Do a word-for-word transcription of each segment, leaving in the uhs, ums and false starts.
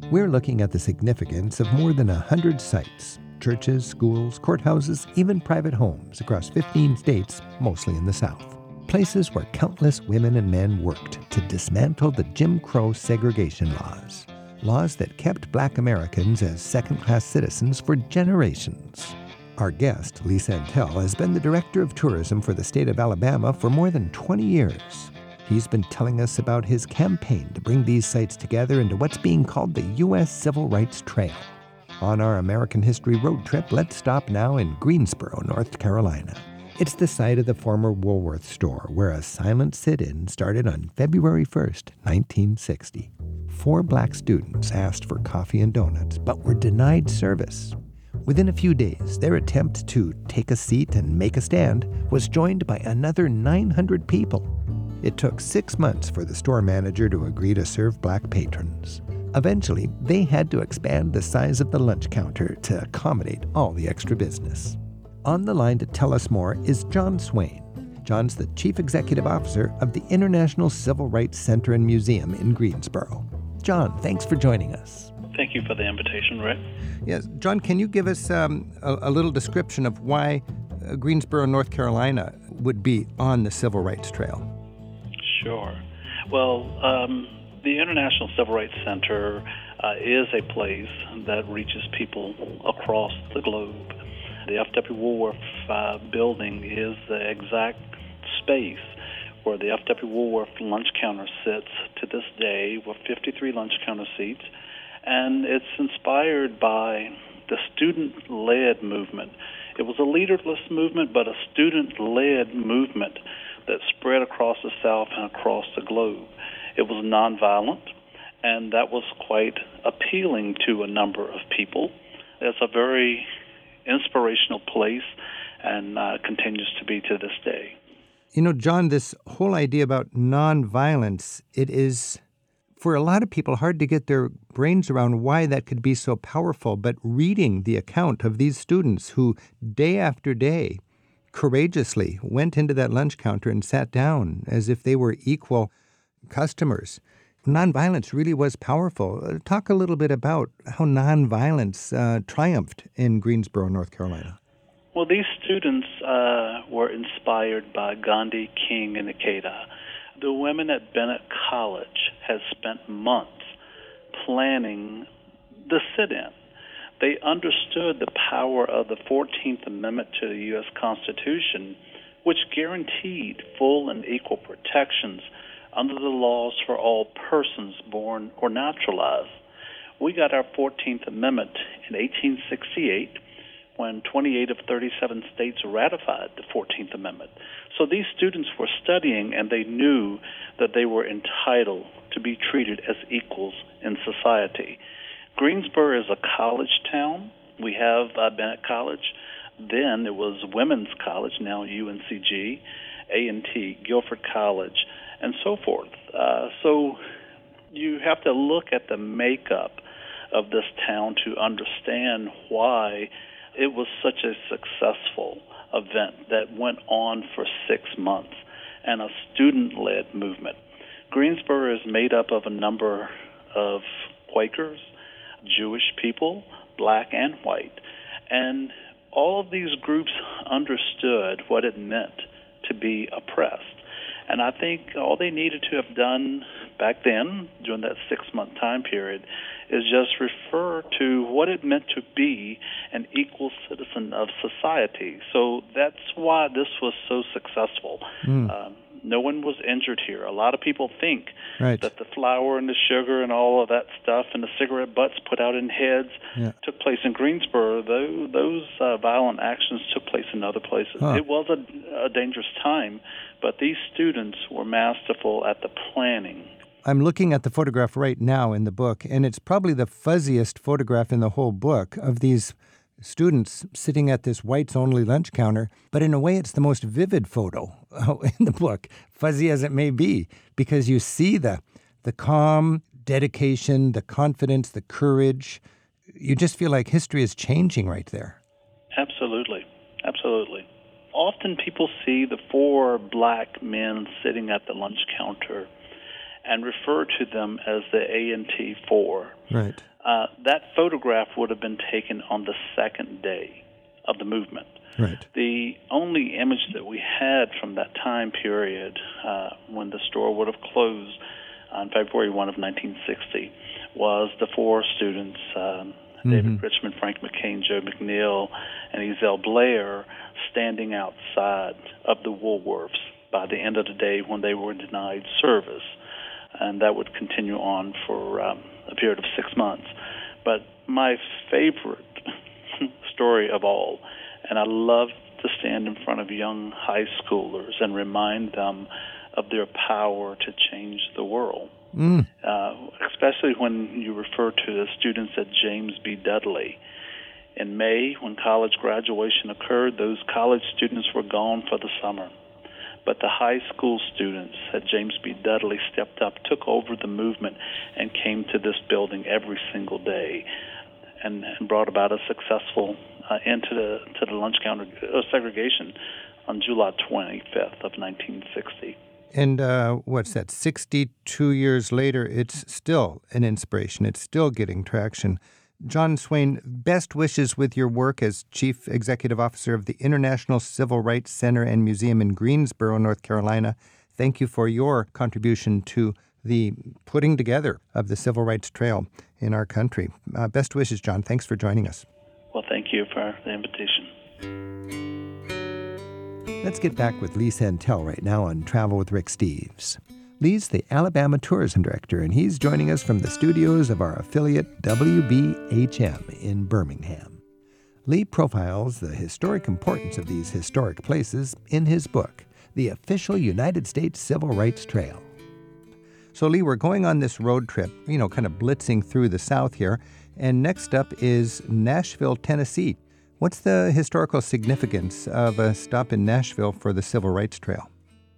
We're looking at the significance of more than one hundred sites, churches, schools, courthouses, even private homes across fifteen states, mostly in the South. Places where countless women and men worked to dismantle the Jim Crow segregation laws. Laws that kept Black Americans as second-class citizens for generations. Our guest, Lee Santel, has been the director of tourism for the state of Alabama for more than twenty years. He's been telling us about his campaign to bring these sites together into what's being called the U S Civil Rights Trail. On our American History road trip, let's stop now in Greensboro, North Carolina. It's the site of the former Woolworth store, where a silent sit-in started on February first, nineteen sixty. Four Black students asked for coffee and donuts, but were denied service. Within a few days, their attempt to take a seat and make a stand was joined by another nine hundred people. It took six months for the store manager to agree to serve Black patrons. Eventually, they had to expand the size of the lunch counter to accommodate all the extra business. On the line to tell us more is John Swain. John's the Chief Executive Officer of the International Civil Rights Center and Museum in Greensboro. John, thanks for joining us. Thank you for the invitation, Rick. Yes, John, can you give us um, a, a little description of why uh, Greensboro, North Carolina would be on the Civil Rights Trail? Sure. Well, um, the International Civil Rights Center uh, is a place that reaches people across the globe. The F W Woolworth uh, building is the exact space where the F W Woolworth lunch counter sits to this day, with fifty-three lunch counter seats. And it's inspired by the student-led movement. It was a leaderless movement, but a student-led movement that spread across the South and across the globe. It was nonviolent, and that was quite appealing to a number of people. It's a very inspirational place and uh, continues to be to this day. You know, John, this whole idea about nonviolence, it is, for a lot of people, hard to get their brains around why that could be so powerful. But reading the account of these students who, day after day, courageously went into that lunch counter and sat down as if they were equal customers, nonviolence really was powerful. Uh, talk a little bit about how nonviolence uh, triumphed in Greensboro, North Carolina. Well, these students uh, were inspired by Gandhi, King, and Ikeda. The women at Bennett College had spent months planning the sit-in. They understood the power of the fourteenth Amendment to the U S Constitution, which guaranteed full and equal protections under the laws for all persons born or naturalized. We got our fourteenth Amendment in eighteen sixty-eight, when twenty-eight of thirty-seven states ratified the fourteenth Amendment. So these students were studying, and they knew that they were entitled to be treated as equals in society. Greensboro is a college town. We have uh, Bennett College. Then it was Women's College, now U N C G, A and T, Guilford College, and so forth. Uh, so you have to look at the makeup of this town to understand why it was such a successful event that went on for six months and a student-led movement. Greensboro is made up of a number of Quakers, Jewish people, Black and white, and all of these groups understood what it meant to be oppressed. And I think all they needed to have done back then, during that six-month time period, is just refer to what it meant to be an equal citizen of society. So that's why this was so successful. Mm. Um, no one was injured here. A lot of people think right. that the flour and the sugar and all of that stuff and the cigarette butts put out in heads yeah. took place in Greensboro. Those, those uh, violent actions took place in other places. Huh. It was a, a dangerous time, but these students were masterful at the planning. I'm looking at the photograph right now in the book, and it's probably the fuzziest photograph in the whole book of these students sitting at this whites-only lunch counter. But in a way, it's the most vivid photo in the book, fuzzy as it may be, because you see the the calm dedication, the confidence, the courage. You just feel like history is changing right there. Absolutely. Absolutely. Often people see the four Black men sitting at the lunch counter and refer to them as the A and T Four. Right. Uh, that photograph would have been taken on the second day of the movement. Right. The only image that we had from that time period, uh, when the store would have closed on February first of nineteen sixty, was the four students, um, mm-hmm. David Richmond, Frank McCain, Joe McNeil, and Ezell Blair, standing outside of the Woolworths by the end of the day when they were denied service. And that would continue on for um, a period of six months. But my favorite story of all, and I love to stand in front of young high schoolers and remind them of their power to change the world, mm. uh, especially when you refer to the students at James B. Dudley. In May, when college graduation occurred, those college students were gone for the summer. But the high school students at James B. Dudley stepped up, took over the movement, and came to this building every single day and, and brought about a successful uh, end to the, to the lunch counter uh, segregation on July twenty-fifth of nineteen sixty. And uh, what's that, sixty-two years later, it's still an inspiration. It's still getting traction. John Swain, best wishes with your work as Chief Executive Officer of the International Civil Rights Center and Museum in Greensboro, North Carolina. Thank you for your contribution to the putting together of the Civil Rights Trail in our country. Uh, best wishes, John. Thanks for joining us. Well, thank you for the invitation. Let's get back with Lee Santel right now on Travel with Rick Steves. Lee's the Alabama Tourism Director, and he's joining us from the studios of our affiliate W B H M in Birmingham. Lee profiles the historic importance of these historic places in his book, The Official United States Civil Rights Trail. So, Lee, we're going on this road trip, you know, kind of blitzing through the South here, and next up is Nashville, Tennessee. What's the historical significance of a stop in Nashville for the Civil Rights Trail?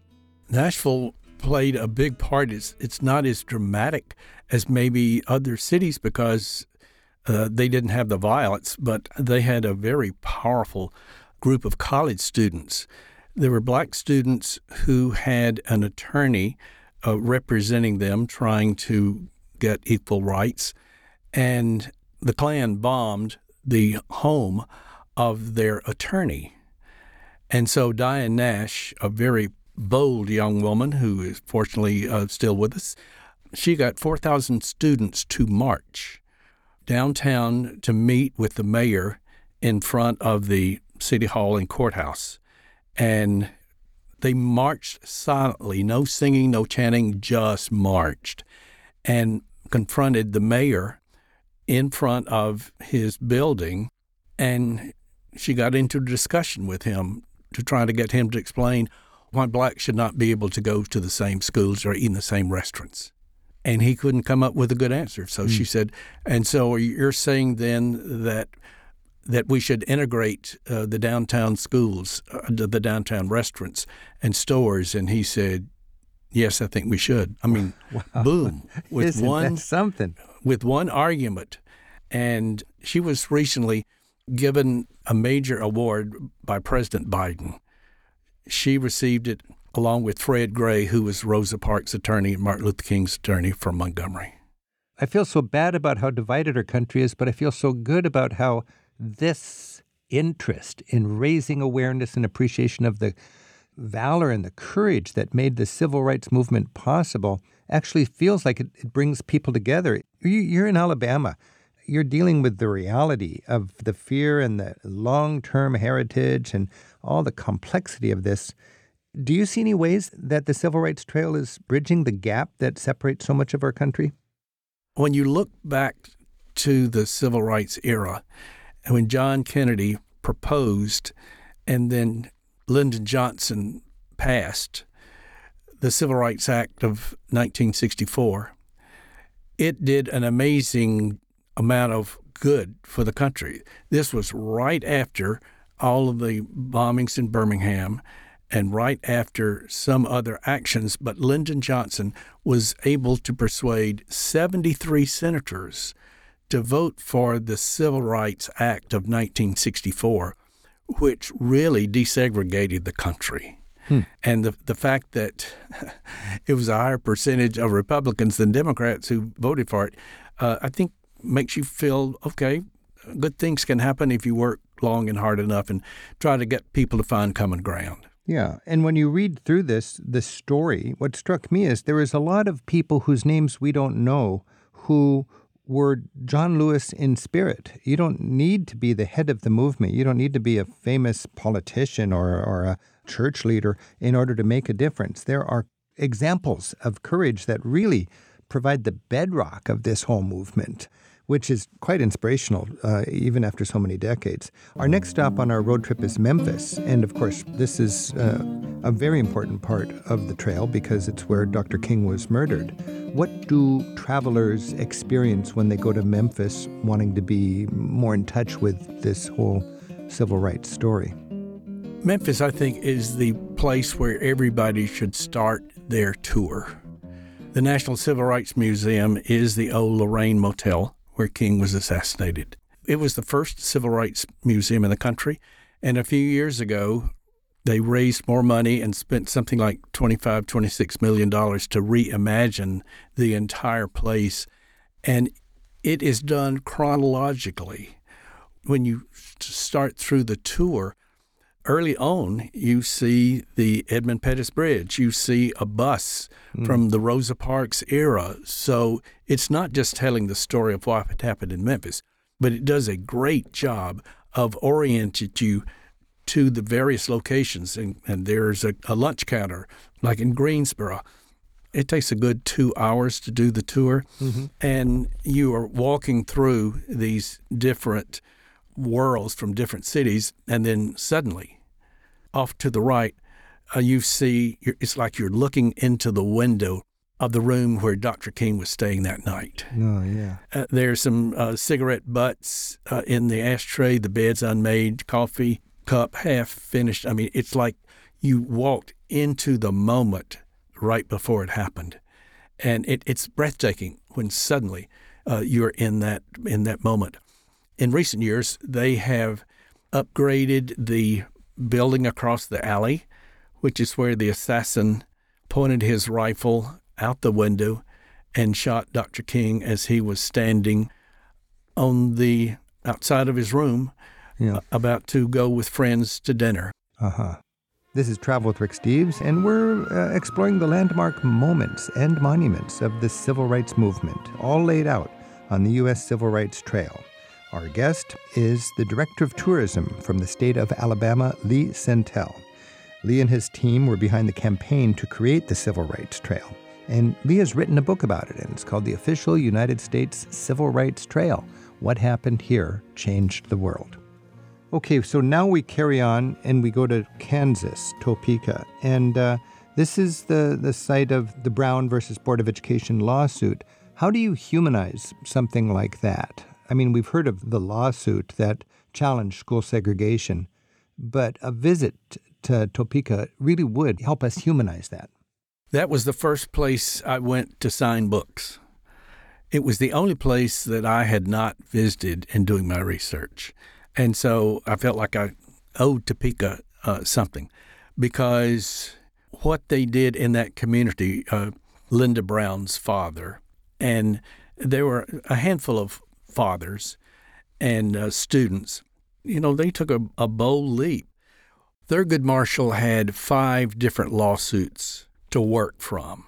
Nashville played a big part. It's, it's not as dramatic as maybe other cities because uh, they didn't have the violence, but they had a very powerful group of college students. There were black students who had an attorney uh, representing them, trying to get equal rights, and the Klan bombed the home of their attorney. And so Diane Nash, a very bold young woman who is fortunately uh, still with us, she got four thousand students to march downtown to meet with the mayor in front of the city hall and courthouse. And they marched silently, no singing, no chanting, just marched, and confronted the mayor in front of his building. And she got into a discussion with him to try to get him to explain why blacks should not be able to go to the same schools or eat in the same restaurants. And he couldn't come up with a good answer. So mm. she said, and so you're saying then that that we should integrate uh, the downtown schools, uh, the downtown restaurants and stores? And he said, yes, I think we should. I mean, wow. Boom. With Isn't one that something? With one argument. And she was recently given a major award by President Biden. She received it along with Fred Gray, who was Rosa Parks' attorney and Martin Luther King's attorney from Montgomery. I feel so bad about how divided our country is, but I feel so good about how this interest in raising awareness and appreciation of the valor and the courage that made the civil rights movement possible actually feels like it, it brings people together. You, you're in Alabama. You're dealing with the reality of the fear and the long-term heritage and all the complexity of this. Do you see any ways that the Civil Rights Trail is bridging the gap that separates so much of our country? When you look back to the Civil Rights era, and when John Kennedy proposed and then Lyndon Johnson passed the Civil Rights Act of nineteen sixty-four, it did an amazing amount of good for the country. This was right after all of the bombings in Birmingham and right after some other actions, but Lyndon Johnson was able to persuade seventy-three senators to vote for the Civil Rights Act of nineteen sixty-four, which really desegregated the country. Hmm. And the the fact that it was a higher percentage of Republicans than Democrats who voted for it, uh, I think makes you feel, okay, good things can happen if you work long and hard enough and try to get people to find common ground. Yeah, and when you read through this, this story, what struck me is there is a lot of people whose names we don't know who were John Lewis in spirit. You don't need to be the head of the movement. You don't need to be a famous politician or, or a church leader in order to make a difference. There are examples of courage that really provide the bedrock of this whole movement, which is quite inspirational, uh, even after so many decades. Our next stop on our road trip is Memphis. And of course, this is uh, a very important part of the trail because it's where Doctor King was murdered. What do travelers experience when they go to Memphis wanting to be more in touch with this whole civil rights story? Memphis, I think, is the place where everybody should start their tour. The National Civil Rights Museum is the old Lorraine Motel where King was assassinated. It was the first civil rights museum in the country, and a few years ago, they raised more money and spent something like twenty-five, twenty-six million dollars to reimagine the entire place, and it is done chronologically. When you start through the tour, early on, you see the Edmund Pettus Bridge. You see a bus mm. from the Rosa Parks era. So it's not just telling the story of what happened in Memphis, but it does a great job of orienting you to the various locations. And, and there's a, a lunch counter, like in Greensboro. It takes a good two hours to do the tour. Mm-hmm. And you are walking through these different worlds from different cities, and then suddenly, off to the right, uh, you see, it's like you're looking into the window of the room where Doctor King was staying that night. Oh, yeah. Uh, there's some uh, cigarette butts uh, in the ashtray, the bed's unmade, coffee cup half finished. I mean, it's like you walked into the moment right before it happened. And it, it's breathtaking when suddenly uh, you're in that in that moment. In recent years, they have upgraded the building across the alley, which is where the assassin pointed his rifle out the window and shot Doctor King as he was standing on the outside of his room, yeah. about to go with friends to dinner. Uh-huh. This is Travel with Rick Steves, and we're uh, exploring the landmark moments and monuments of the civil rights movement, all laid out on the U S Civil Rights Trail. Our guest is the Director of Tourism from the state of Alabama, Lee Sentell. Lee and his team were behind the campaign to create the Civil Rights Trail. And Lee has written a book about it, and it's called The Official United States Civil Rights Trail. What Happened Here Changed the World. Okay, so now we carry on and we go to Kansas, Topeka. And uh, this is the, the site of the Brown versus Board of Education lawsuit. How do you humanize something like that? I mean, we've heard of the lawsuit that challenged school segregation, but a visit to Topeka really would help us humanize that. That was the first place I went to sign books. It was the only place that I had not visited in doing my research. And so I felt like I owed Topeka uh, something, because what they did in that community, uh, Linda Brown's father, and there were a handful of fathers and uh, students, you know, they took a, a bold leap. Thurgood Marshall had five different lawsuits to work from.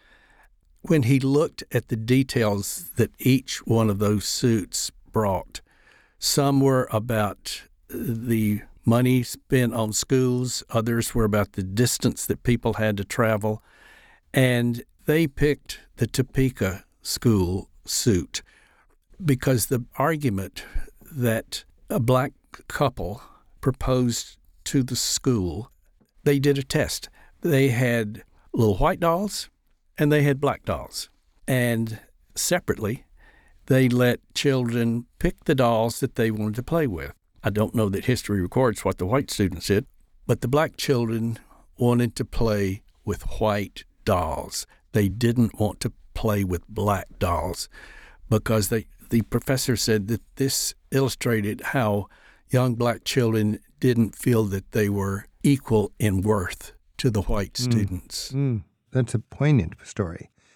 When he looked at the details that each one of those suits brought, some were about the money spent on schools, others were about the distance that people had to travel, and they picked the Topeka school suit because the argument that a black couple proposed to the school, they did a test. They had little white dolls and they had black dolls. And separately, they let children pick the dolls that they wanted to play with. I don't know that history records what the white students did, but the black children wanted to play with white dolls. They didn't want to play with black dolls because they the professor said that this illustrated how young black children didn't feel that they were equal in worth to the white students. Mm, mm. That's a poignant story.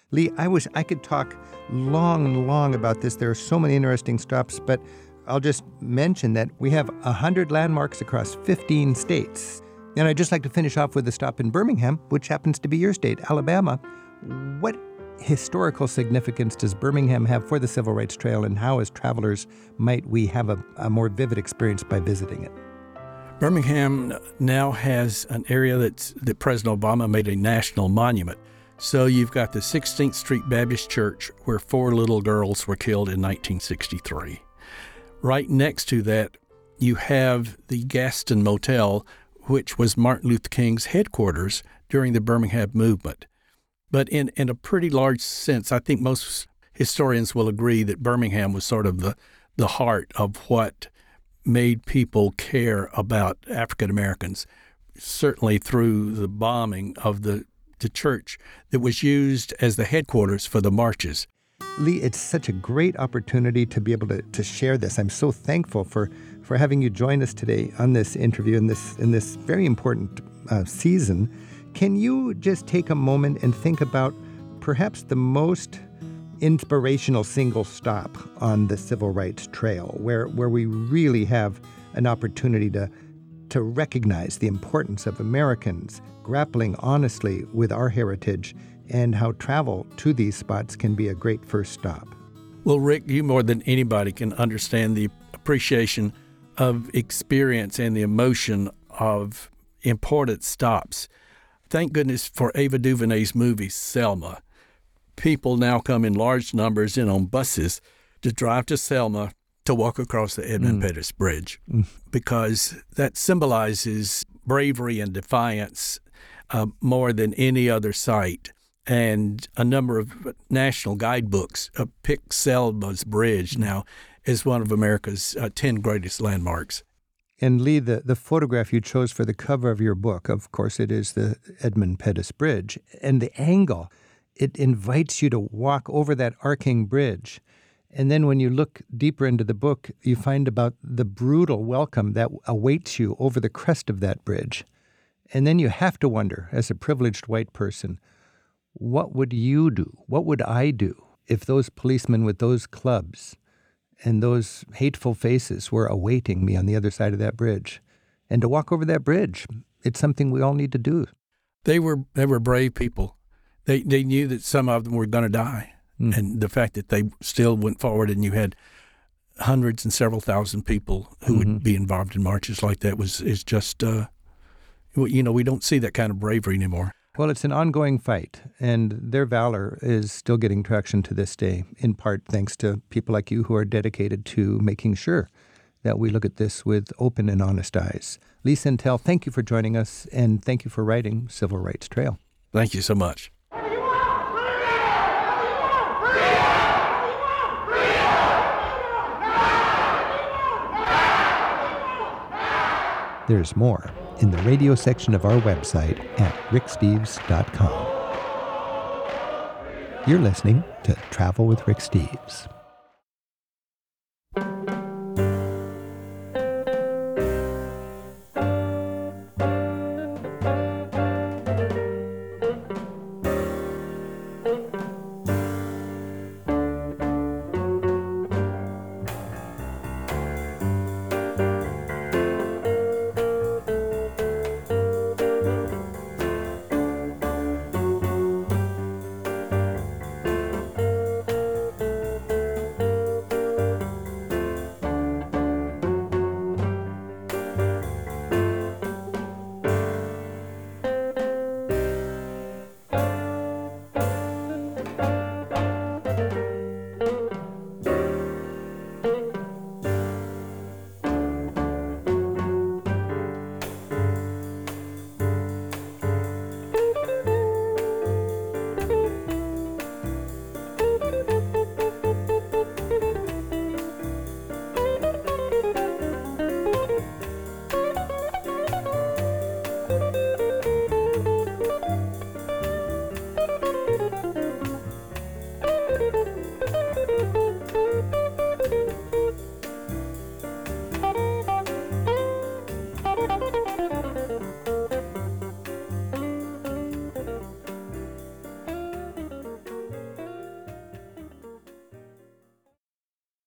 Lee, I wish I could talk long and long about this. There are so many interesting stops, but I'll just mention that we have one hundred landmarks across fifteen states. And I'd just like to finish off with a stop in Birmingham, which happens to be your state, Alabama. What historical significance does Birmingham have for the Civil Rights Trail, and how, as travelers, might we have a, a more vivid experience by visiting it? Birmingham now has an area that's, that President Obama made a national monument. So you've got the sixteenth Street Baptist Church, where four little girls were killed in nineteen sixty-three. Right next to that, you have the Gaston Motel, which was Martin Luther King's headquarters during the Birmingham movement. But in, in a pretty large sense, I think most historians will agree that Birmingham was sort of the, the heart of what made people care about African Americans, certainly through the bombing of the, the church that was used as the headquarters for the marches. Lee, it's such a great opportunity to be able to, to share this. I'm so thankful for, for having you join us today on this interview in this in this very important uh, season. Can you just take a moment and think about perhaps the most inspirational single stop on the Civil Rights Trail, where, where we really have an opportunity to, to recognize the importance of Americans grappling honestly with our heritage, and how travel to these spots can be a great first stop? Well, Rick, you more than anybody can understand the appreciation of experience and the emotion of important stops. Thank goodness for Ava DuVernay's movie, Selma. People now come in large numbers in on buses to drive to Selma to walk across the Edmund mm. Pettus Bridge, mm. because that symbolizes bravery and defiance uh, more than any other site. And a number of national guidebooks uh, pick Selma's Bridge now as one of America's uh, ten greatest landmarks. And Lee, the, the photograph you chose for the cover of your book, of course, it is the Edmund Pettus Bridge. And the angle, it invites you to walk over that arcing bridge. And then when you look deeper into the book, you find about the brutal welcome that awaits you over the crest of that bridge. And then you have to wonder, as a privileged white person, what would you do? What would I do if those policemen with those clubs and those hateful faces were awaiting me on the other side of that bridge? And to walk over that bridge, it's something we all need to do. They were they were brave people. They they knew that some of them were going to die. Mm. And the fact that they still went forward, and you had hundreds and several thousand people who mm-hmm. would be involved in marches like that was is just, uh, you know, we don't see that kind of bravery anymore. Well, it's an ongoing fight, and their valor is still getting traction to this day, in part thanks to people like you who are dedicated to making sure that we look at this with open and honest eyes. Lee Sentell, thank you for joining us, and thank you for writing Civil Rights Trail. Thank you so much. There's more in the radio section of our website at rick steves dot com. You're listening to Travel with Rick Steves.